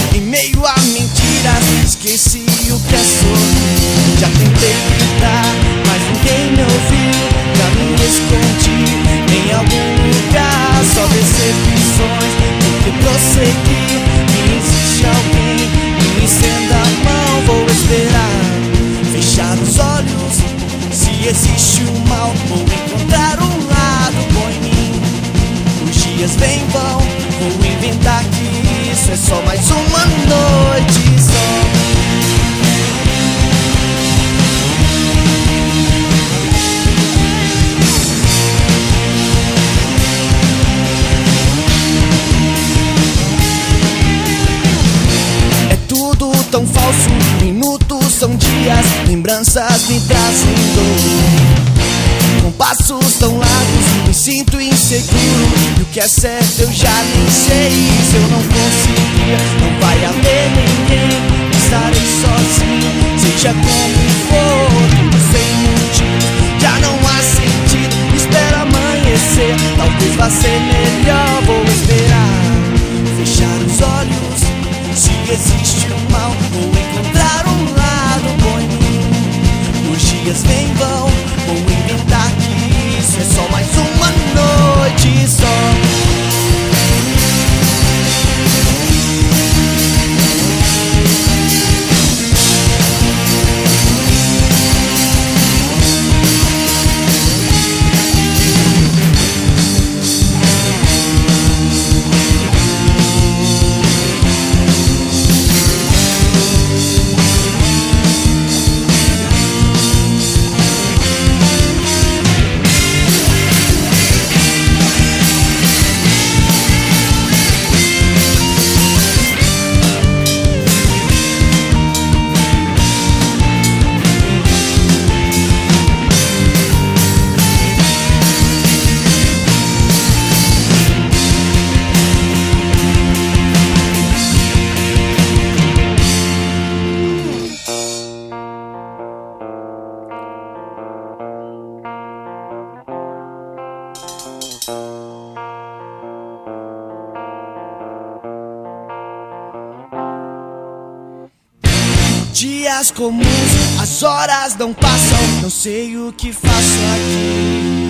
em meio a mentiras, esqueci o que é sorrir. Já tentei gritar, mas ninguém me ouviu. Já me escondi em algum lugar, só decepções do que prosseguir. E existe alguém que me estenda a mão, vou esperar, fechar os olhos. Se existe o mal, vou encontrar um lado bom em mim. Os dias vêm e vão, vou inventar que isso é só mais uma noite só. É tudo tão falso, minutos são dias, lembranças me trazem dor. Com passos tão largos, me sinto inseguro. E o que é certo eu já nem sei. Se eu não conseguir, não vai haver ninguém. Estarei sozinho, seja como for, tudo sem motivo. Já não há sentido, espero amanhecer. Talvez vá ser melhor, vou esperar, fechar os olhos. Se existe o mal, vou encontrar um lado bom em mim. Os dias vêm e vão, vou inventar que isso é só mais uma noite só. Dias comuns, as horas não passam, não sei o que faço aqui.